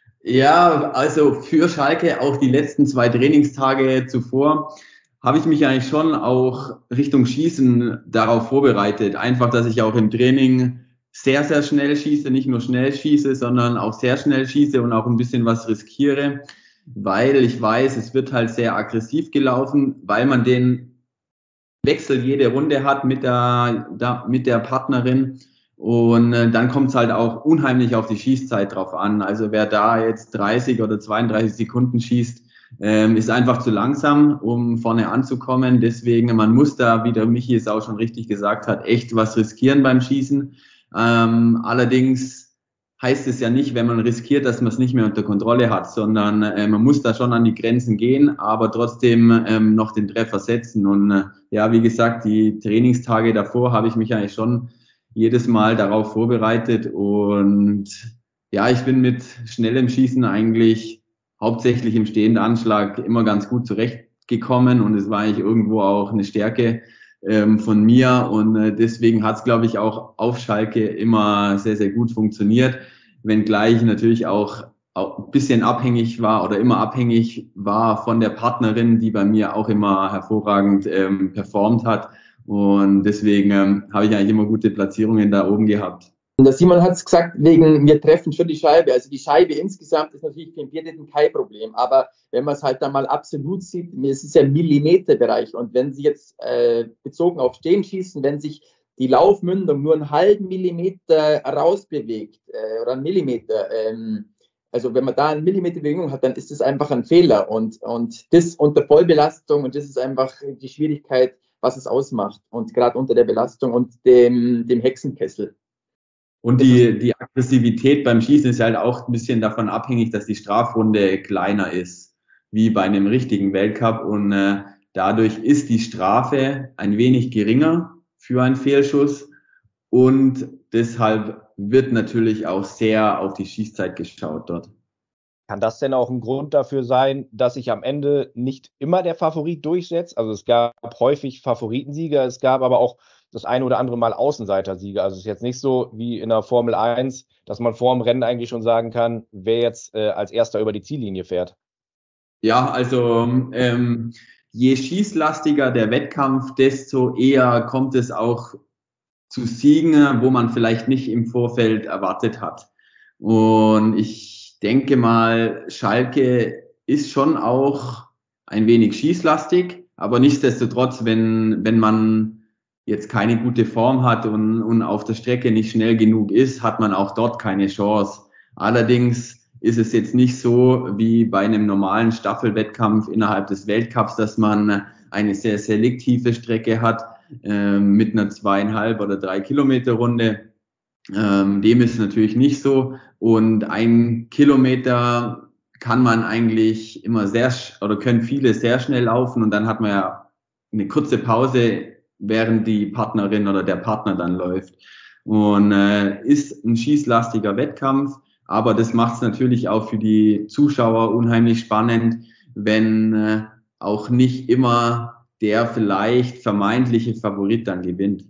Ja, also für Schalke auch die letzten zwei Trainingstage zuvor habe ich mich eigentlich schon auch Richtung Schießen darauf vorbereitet. Einfach, dass ich auch im Training sehr, sehr schnell schieße, nicht nur schnell schieße, sondern auch sehr schnell schieße und auch ein bisschen was riskiere, weil ich weiß, es wird halt sehr aggressiv gelaufen, weil man den Wechsel jede Runde hat mit der, da, mit der Partnerin und äh, dann kommt es halt auch unheimlich auf die Schießzeit drauf an. Also wer da jetzt dreißig oder zweiunddreißig Sekunden schießt, ähm, ist einfach zu langsam, um vorne anzukommen. Deswegen, man muss da, wie der Michi es auch schon richtig gesagt hat, echt was riskieren beim Schießen. Ähm, allerdings heißt es ja nicht, wenn man riskiert, dass man es nicht mehr unter Kontrolle hat, sondern äh, man muss da schon an die Grenzen gehen, aber trotzdem ähm, noch den Treffer setzen. Und äh, ja, wie gesagt, die Trainingstage davor habe ich mich eigentlich schon jedes Mal darauf vorbereitet. Und ja, ich bin mit schnellem Schießen eigentlich hauptsächlich im stehenden Anschlag immer ganz gut zurechtgekommen. Und es war eigentlich irgendwo auch eine Stärke ähm, von mir. Und äh, deswegen hat es, glaube ich, auch auf Schalke immer sehr, sehr gut funktioniert. Wenngleich natürlich auch, auch ein bisschen abhängig war oder immer abhängig war von der Partnerin, die bei mir auch immer hervorragend ähm, performt hat. Und deswegen ähm, habe ich eigentlich immer gute Platzierungen da oben gehabt. Und der Simon hat es gesagt, wegen wir treffen schon die Scheibe. Also die Scheibe insgesamt ist natürlich für den Biathleten kein Problem. Aber wenn man es halt dann mal absolut sieht, es ist ja ein Millimeterbereich. Und wenn Sie jetzt äh, bezogen auf Stehen schießen, wenn sich die Laufmündung nur einen halben Millimeter rausbewegt äh, oder einen Millimeter, ähm, also wenn man da eine Millimeter Bewegung hat, dann ist das einfach ein Fehler. Und, und das unter Vollbelastung, und das ist einfach die Schwierigkeit, was es ausmacht. Und gerade unter der Belastung und dem, dem Hexenkessel. Und die, die Aggressivität beim Schießen ist halt auch ein bisschen davon abhängig, dass die Strafrunde kleiner ist, wie bei einem richtigen Weltcup. Und äh, dadurch ist die Strafe ein wenig geringer für einen Fehlschuss. Und deshalb wird natürlich auch sehr auf die Schießzeit geschaut dort. Kann das denn auch ein Grund dafür sein, dass sich am Ende nicht immer der Favorit durchsetzt? Also es gab häufig Favoritensieger, es gab aber auch das eine oder andere Mal Außenseiter-Sieger. Also es ist jetzt nicht so wie in der Formel eins, dass man vor dem Rennen eigentlich schon sagen kann, wer jetzt äh, als Erster über die Ziellinie fährt. Ja, also ähm, je schießlastiger der Wettkampf, desto eher kommt es auch zu Siegen, wo man vielleicht nicht im Vorfeld erwartet hat. Und ich denke mal, Schalke ist schon auch ein wenig schießlastig, aber nichtsdestotrotz, wenn, wenn man jetzt keine gute Form hat und, und auf der Strecke nicht schnell genug ist, hat man auch dort keine Chance. Allerdings ist es jetzt nicht so wie bei einem normalen Staffelwettkampf innerhalb des Weltcups, dass man eine sehr selektive Strecke hat äh, mit einer zweieinhalb oder drei Kilometer Runde. Ähm, dem ist natürlich nicht so. Und ein Kilometer kann man eigentlich immer sehr, oder können viele sehr schnell laufen und dann hat man ja eine kurze Pause, während die Partnerin oder der Partner dann läuft. Und äh, ist ein schießlastiger Wettkampf, aber das macht es natürlich auch für die Zuschauer unheimlich spannend, wenn äh, auch nicht immer der vielleicht vermeintliche Favorit dann gewinnt.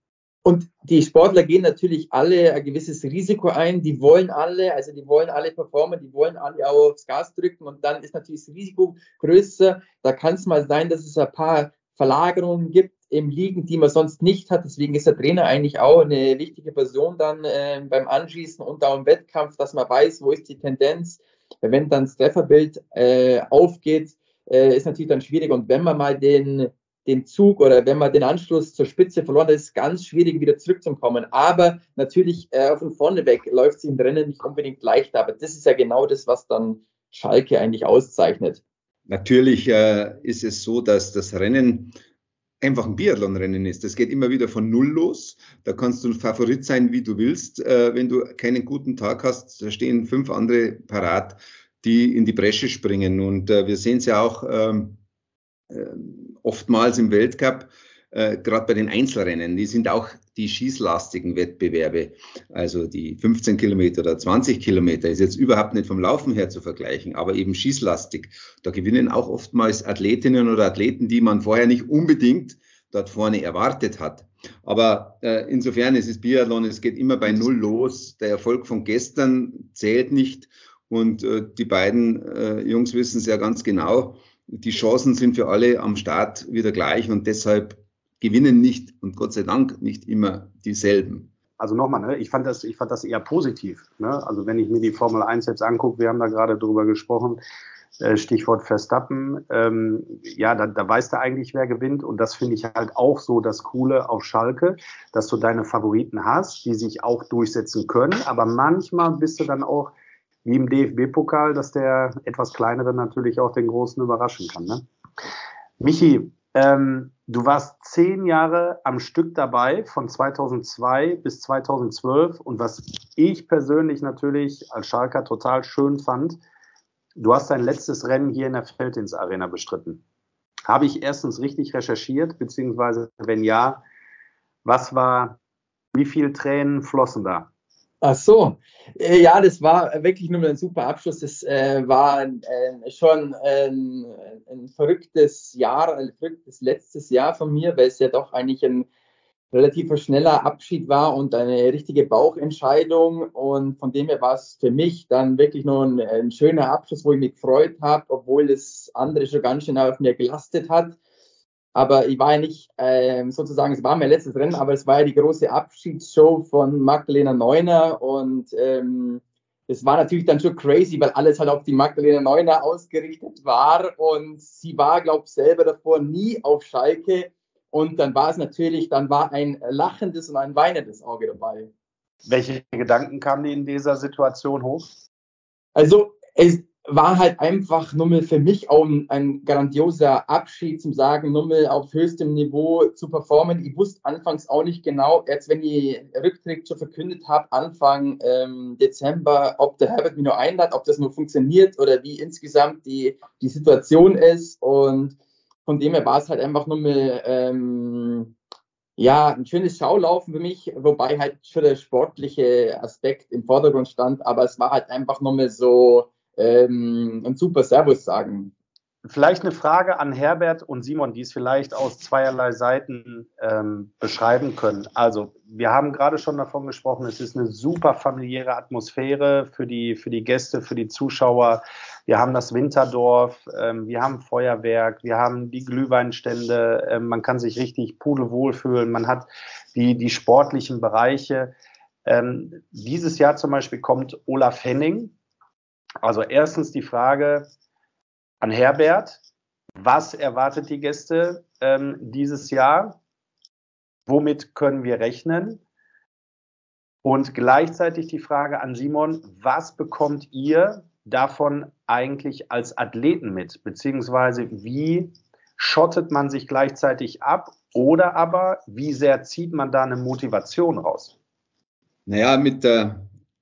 Und die Sportler gehen natürlich alle ein gewisses Risiko ein, die wollen alle, also die wollen alle performen, die wollen alle auch aufs Gas drücken und dann ist natürlich das Risiko größer. Da kann es mal sein, dass es ein paar Verlagerungen gibt im Liegen, die man sonst nicht hat. Deswegen ist der Trainer eigentlich auch eine wichtige Person dann äh, beim Anschießen und auch im Wettkampf, dass man weiß, wo ist die Tendenz. Wenn dann das Trefferbild äh, aufgeht, äh, ist natürlich dann schwierig. Und wenn man mal den, den Zug oder wenn man den Anschluss zur Spitze verloren hat, ist es ganz schwierig, wieder zurückzukommen. Aber natürlich äh, von vorne weg läuft es im Rennen nicht unbedingt leichter. Aber das ist ja genau das, was dann Schalke eigentlich auszeichnet. Natürlich äh, ist es so, dass das Rennen einfach ein Biathlonrennen ist. Das geht immer wieder von Null los. Da kannst du ein Favorit sein, wie du willst. Äh, wenn du keinen guten Tag hast, da stehen fünf andere parat, die in die Bresche springen. Und äh, wir sehen es ja auch ähm, äh, oftmals im Weltcup, äh, gerade bei den Einzelrennen. Die sind auch die schießlastigen Wettbewerbe. Also die fünfzehn Kilometer oder zwanzig Kilometer ist jetzt überhaupt nicht vom Laufen her zu vergleichen, aber eben schießlastig. Da gewinnen auch oftmals Athletinnen oder Athleten, die man vorher nicht unbedingt dort vorne erwartet hat. Aber äh, insofern ist es Biathlon, es geht immer bei Null los. Der Erfolg von gestern zählt nicht. Und äh, die beiden äh, Jungs wissen es ja ganz genau. Die Chancen sind für alle am Start wieder gleich und deshalb gewinnen nicht und Gott sei Dank nicht immer dieselben. Also nochmal, ne, ich fand das, ich fand das eher positiv. Ne? Also wenn ich mir die Formel eins jetzt angucke, wir haben da gerade drüber gesprochen, äh, Stichwort Verstappen, ähm, ja, da, da weißt du eigentlich, wer gewinnt und das finde ich halt auch so das Coole auf Schalke, dass du deine Favoriten hast, die sich auch durchsetzen können, aber manchmal bist du dann auch wie im D F B-Pokal, dass der etwas kleinere natürlich auch den Großen überraschen kann. Ne? Michi, ähm, du warst zehn Jahre am Stück dabei, von zweitausendzwei bis zweitausendzwölf. Und was ich persönlich natürlich als Schalker total schön fand, du hast dein letztes Rennen hier in der Felddienst-Arena bestritten. Habe ich erstens richtig recherchiert, beziehungsweise wenn ja, was war, wie viele Tränen flossen da? Ach so, äh, ja, das war wirklich nur ein super Abschluss. Das äh, war äh, schon ein, ein verrücktes Jahr, ein verrücktes letztes Jahr von mir, weil es ja doch eigentlich ein relativ schneller Abschied war und eine richtige Bauchentscheidung. Und von dem her war es für mich dann wirklich nur ein, ein schöner Abschluss, wo ich mich gefreut habe, obwohl das andere schon ganz schön auf mir gelastet hat. Aber ich war ja nicht, ähm, sozusagen, es war mein letztes Rennen, aber es war ja die große Abschiedsshow von Magdalena Neuner und ähm, es war natürlich dann schon crazy, weil alles halt auf die Magdalena Neuner ausgerichtet war und sie war, glaube ich, selber davor nie auf Schalke und dann war es natürlich, dann war ein lachendes und ein weinendes Auge dabei. Welche Gedanken kamen dir in dieser Situation hoch? Also es war halt einfach nur mal für mich auch ein, ein grandioser Abschied zum Sagen, nur mal auf höchstem Niveau zu performen. Ich wusste anfangs auch nicht genau, jetzt wenn ich Rücktritt schon verkündet habe, Anfang ähm, Dezember, ob der Herbert mich noch einlädt, ob das nur funktioniert oder wie insgesamt die, die Situation ist. Und von dem her war es halt einfach nur mal ähm, ja, ein schönes Schaulaufen für mich, wobei halt schon der sportliche Aspekt im Vordergrund stand, aber es war halt einfach nur mal so Ähm, ein super Servus sagen. Vielleicht eine Frage an Herbert und Simon, die es vielleicht aus zweierlei Seiten ähm, beschreiben können. Also wir haben gerade schon davon gesprochen, es ist eine super familiäre Atmosphäre für die, für die Gäste, für die Zuschauer. Wir haben das Winterdorf, ähm, wir haben Feuerwerk, wir haben die Glühweinstände, ähm, man kann sich richtig pudelwohl fühlen, man hat die, die sportlichen Bereiche. Ähm, dieses Jahr zum Beispiel kommt Olaf Henning. Also erstens die Frage an Herbert, was erwartet die Gäste ähm, dieses Jahr? Womit können wir rechnen? Und gleichzeitig die Frage an Simon, was bekommt ihr davon eigentlich als Athleten mit? Beziehungsweise wie schottet man sich gleichzeitig ab? Oder aber wie sehr zieht man da eine Motivation raus? Naja, mit der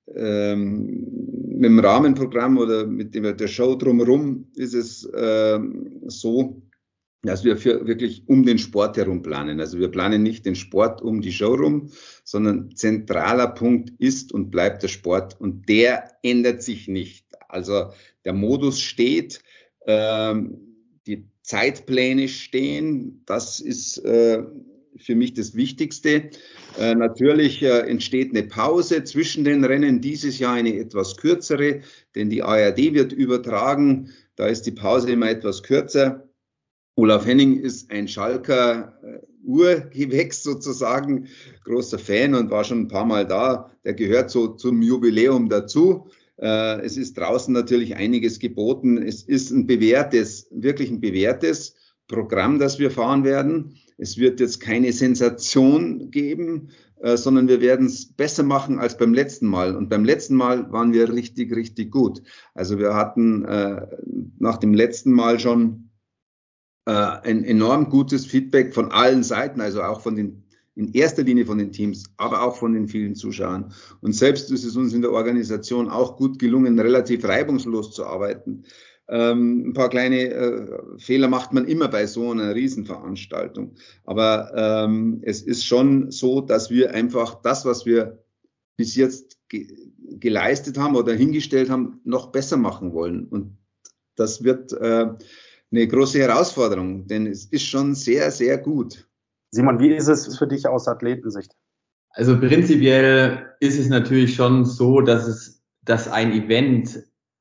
ähm mit dem Rahmenprogramm oder mit dem, der Show drumherum ist es äh, so, dass wir für wirklich um den Sport herum planen. Also wir planen nicht den Sport um die Show rum, sondern zentraler Punkt ist und bleibt der Sport und der ändert sich nicht. Also der Modus steht, äh, die Zeitpläne stehen, das ist äh, für mich das Wichtigste. Äh, natürlich äh, entsteht eine Pause zwischen den Rennen, dieses Jahr eine etwas kürzere, denn die A R D wird übertragen, da ist die Pause immer etwas kürzer. Olaf Henning ist ein Schalker äh, Urgewächs sozusagen, großer Fan und war schon ein paar Mal da, der gehört so zum Jubiläum dazu. Äh, es ist draußen natürlich einiges geboten, es ist ein bewährtes, wirklich ein bewährtes Programm, das wir fahren werden. Es wird jetzt keine Sensation geben, äh, sondern wir werden es besser machen als beim letzten Mal. Und beim letzten Mal waren wir richtig, richtig gut. Also wir hatten äh, nach dem letzten Mal schon äh, ein enorm gutes Feedback von allen Seiten, also auch von den, in erster Linie von den Teams, aber auch von den vielen Zuschauern. Und selbst ist es uns in der Organisation auch gut gelungen, relativ reibungslos zu arbeiten. Ähm, ein paar kleine äh, Fehler macht man immer bei so einer Riesenveranstaltung. Aber ähm, es ist schon so, dass wir einfach das, was wir bis jetzt ge geleistet haben oder hingestellt haben, noch besser machen wollen. Und das wird äh, eine große Herausforderung, denn es ist schon sehr, sehr gut. Simon, wie ist es für dich aus Athletensicht? Also prinzipiell ist es natürlich schon so, dass es, dass ein Event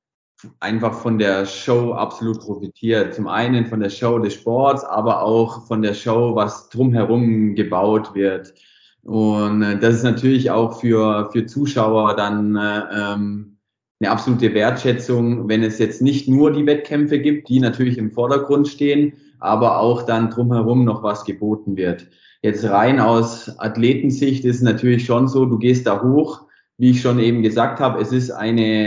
einfach von der Show absolut profitiert. Zum einen von der Show des Sports, aber auch von der Show, was drumherum gebaut wird. Und äh, das ist natürlich auch für, für Zuschauer dann äh, ähm, eine absolute Wertschätzung, wenn es jetzt nicht nur die Wettkämpfe gibt, die natürlich im Vordergrund stehen, aber auch dann drumherum noch was geboten wird. Jetzt rein aus Athletensicht ist es natürlich schon so, du gehst da hoch, wie ich schon eben gesagt habe, es ist eine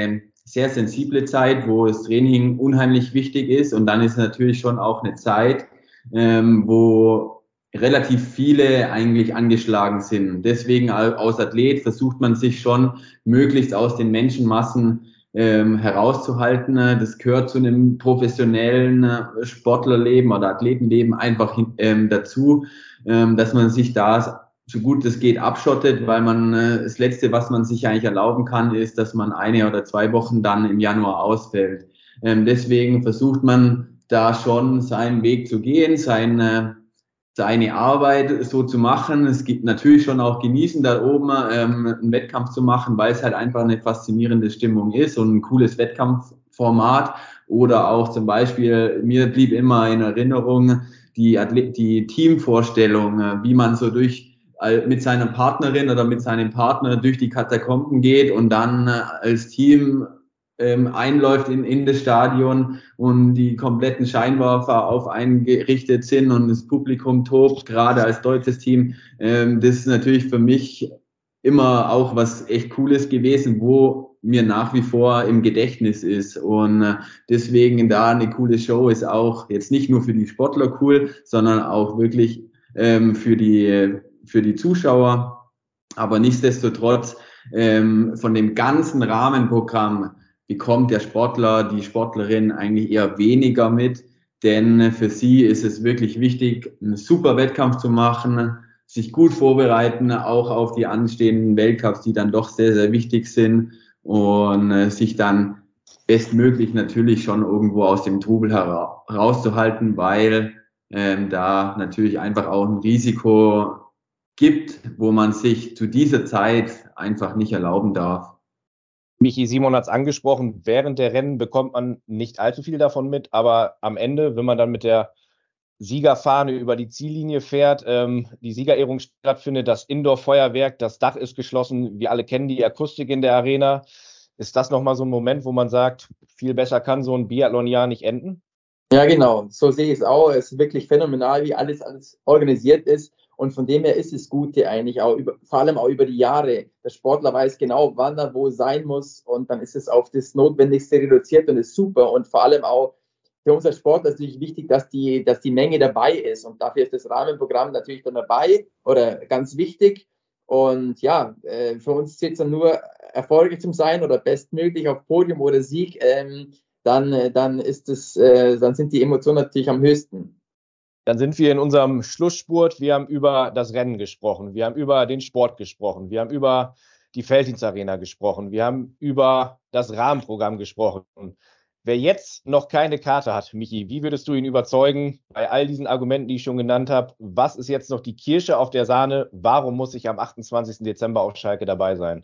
sehr sensible Zeit, wo das Training unheimlich wichtig ist. Und dann ist natürlich schon auch eine Zeit, ähm, wo relativ viele eigentlich angeschlagen sind. Deswegen als Athlet versucht man sich schon möglichst aus den Menschenmassen ähm, herauszuhalten. Das gehört zu einem professionellen Sportlerleben oder Athletenleben einfach ähm, dazu, ähm, dass man sich da so gut es geht abschottet, weil man äh, das Letzte, was man sich eigentlich erlauben kann, ist, dass man eine oder zwei Wochen dann im Januar ausfällt. Ähm, deswegen versucht man da schon seinen Weg zu gehen, seine, seine Arbeit so zu machen. Es gibt natürlich schon auch genießen, da oben ähm, einen Wettkampf zu machen, weil es halt einfach eine faszinierende Stimmung ist und ein cooles Wettkampfformat. Oder auch zum Beispiel, mir blieb immer in Erinnerung die, Athlet- die Teamvorstellung, wie man so durch mit seiner Partnerin oder mit seinem Partner durch die Katakomben geht und dann als Team ähm, einläuft in, in das Stadion und die kompletten Scheinwerfer auf einen gerichtet sind und das Publikum tobt, gerade als deutsches Team. Ähm, das ist natürlich für mich immer auch was echt Cooles gewesen, wo mir nach wie vor im Gedächtnis ist. Und äh, deswegen da eine coole Show ist auch jetzt nicht nur für die Sportler cool, sondern auch wirklich ähm, für die für die Zuschauer, aber nichtsdestotrotz ähm, von dem ganzen Rahmenprogramm bekommt der Sportler, die Sportlerin eigentlich eher weniger mit, denn für sie ist es wirklich wichtig, einen super Wettkampf zu machen, sich gut vorbereiten, auch auf die anstehenden Weltcups, die dann doch sehr, sehr wichtig sind und äh, sich dann bestmöglich natürlich schon irgendwo aus dem Trubel hera- herauszuhalten, weil ähm, da natürlich einfach auch ein Risiko gibt, wo man sich zu dieser Zeit einfach nicht erlauben darf. Michi, Simon hat es angesprochen, während der Rennen bekommt man nicht allzu viel davon mit, aber am Ende, wenn man dann mit der Siegerfahne über die Ziellinie fährt, ähm, die Siegerehrung stattfindet, das Indoor-Feuerwerk, das Dach ist geschlossen, wir alle kennen die Akustik in der Arena. Ist das nochmal so ein Moment, wo man sagt, viel besser kann so ein Biathlon-Jahr nicht enden? Ja, genau, so sehe ich es auch. Es ist wirklich phänomenal, wie alles, alles organisiert ist. Und von dem her ist es Gute eigentlich auch, über, vor allem auch über die Jahre. Der Sportler weiß genau, wann er wo sein muss und dann ist es auf das Notwendigste reduziert und ist super. Und vor allem auch für uns als Sportler ist natürlich wichtig, dass die, dass die Menge dabei ist. Und dafür ist das Rahmenprogramm natürlich dann dabei oder ganz wichtig. Und ja, äh, für uns zählt es dann nur, erfolgreich zu sein oder bestmöglich auf Podium oder Sieg. Ähm, dann, äh, dann ist es, äh, dann sind die Emotionen natürlich am höchsten. Dann sind wir in unserem Schlussspurt. Wir haben über das Rennen gesprochen. Wir haben über den Sport gesprochen. Wir haben über die Veltins-Arena gesprochen. Wir haben über das Rahmenprogramm gesprochen. Wer jetzt noch keine Karte hat, Michi, wie würdest du ihn überzeugen bei all diesen Argumenten, die ich schon genannt habe? Was ist jetzt noch die Kirsche auf der Sahne? Warum muss ich am achtundzwanzigsten Dezember auf Schalke dabei sein?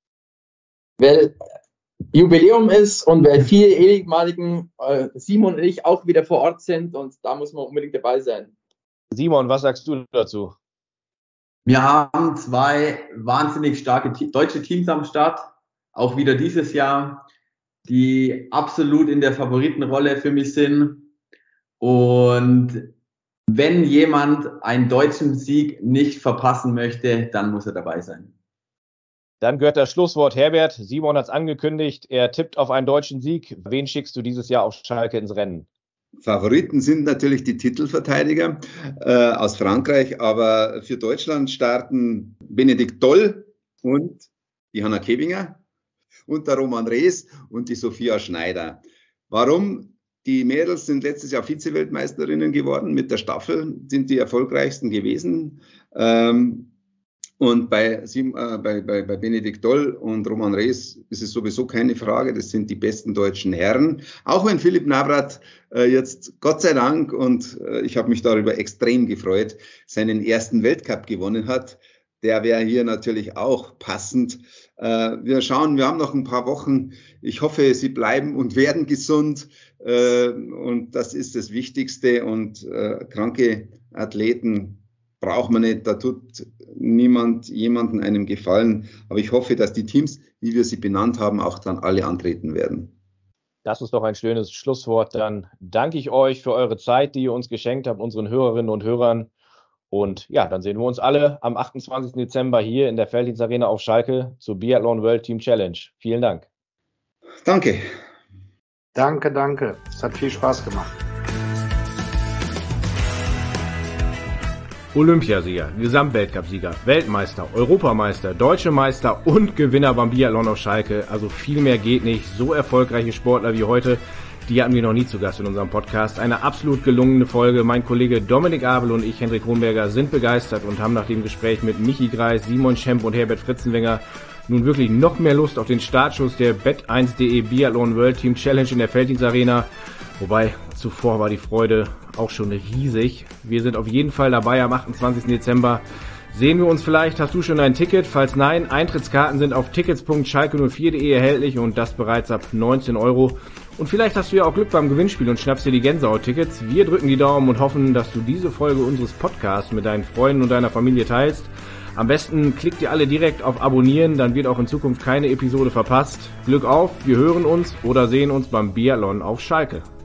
Weil Jubiläum ist und weil viele ehemaligen äh, Simon und ich auch wieder vor Ort sind und da muss man unbedingt dabei sein. Simon, was sagst du dazu? Wir haben zwei wahnsinnig starke Te- deutsche Teams am Start, auch wieder dieses Jahr, die absolut in der Favoritenrolle für mich sind. Und wenn jemand einen deutschen Sieg nicht verpassen möchte, dann muss er dabei sein. Dann gehört das Schlusswort Herbert. Simon hat es angekündigt, er tippt auf einen deutschen Sieg. Wen schickst du dieses Jahr auf Schalke ins Rennen? Favoriten sind natürlich die Titelverteidiger äh, aus Frankreich, aber für Deutschland starten Benedikt Doll und die Hanna Kebinger und der Roman Rees und die Sophia Schneider. Warum? Die Mädels sind letztes Jahr Vize-Weltmeisterinnen geworden. Mit der Staffel sind die erfolgreichsten gewesen. Ähm, Und bei, äh, bei, bei, bei Benedikt Doll und Roman Rees ist es sowieso keine Frage, das sind die besten deutschen Herren. Auch wenn Philipp Navrat äh, jetzt, Gott sei Dank, und äh, ich habe mich darüber extrem gefreut, seinen ersten Weltcup gewonnen hat. Der wäre hier natürlich auch passend. Äh, wir schauen, wir haben noch ein paar Wochen. Ich hoffe, sie bleiben und werden gesund. Äh, und das ist das Wichtigste. Und äh, kranke Athleten braucht man nicht, da tut niemand jemanden einem Gefallen. Aber ich hoffe, dass die Teams, wie wir sie benannt haben, auch dann alle antreten werden. Das ist doch ein schönes Schlusswort. Dann danke ich euch für eure Zeit, die ihr uns geschenkt habt, unseren Hörerinnen und Hörern. Und ja, dann sehen wir uns alle am achtundzwanzigsten Dezember hier in der Veltins Arena auf Schalke zur Biathlon World Team Challenge. Vielen Dank. Danke. Danke, danke. Es hat viel Spaß gemacht. Olympiasieger, Gesamtweltcupsieger, Weltmeister, Europameister, Deutsche Meister und Gewinner beim Biathlon auf Schalke. Also viel mehr geht nicht. So erfolgreiche Sportler wie heute, die hatten wir noch nie zu Gast in unserem Podcast. Eine absolut gelungene Folge. Mein Kollege Dominik Abel und ich, Hendrik Kronberger, sind begeistert und haben nach dem Gespräch mit Michi Greis, Simon Schemp und Herbert Fritzenwenger nun wirklich noch mehr Lust auf den Startschuss der bet eins punkt de Biathlon World Team Challenge in der Felddienstarena. Wobei, zuvor war die Freude auch schon riesig. Wir sind auf jeden Fall dabei am achtundzwanzigsten Dezember. Sehen wir uns vielleicht? Hast du schon ein Ticket? Falls nein, Eintrittskarten sind auf tickets punkt schalke null vier punkt de erhältlich und das bereits ab neunzehn Euro. Und vielleicht hast du ja auch Glück beim Gewinnspiel und schnappst dir die Gänsehaut-Tickets. Wir drücken die Daumen und hoffen, dass du diese Folge unseres Podcasts mit deinen Freunden und deiner Familie teilst. Am besten klickt ihr alle direkt auf Abonnieren, dann wird auch in Zukunft keine Episode verpasst. Glück auf, wir hören uns oder sehen uns beim Biathlon auf Schalke.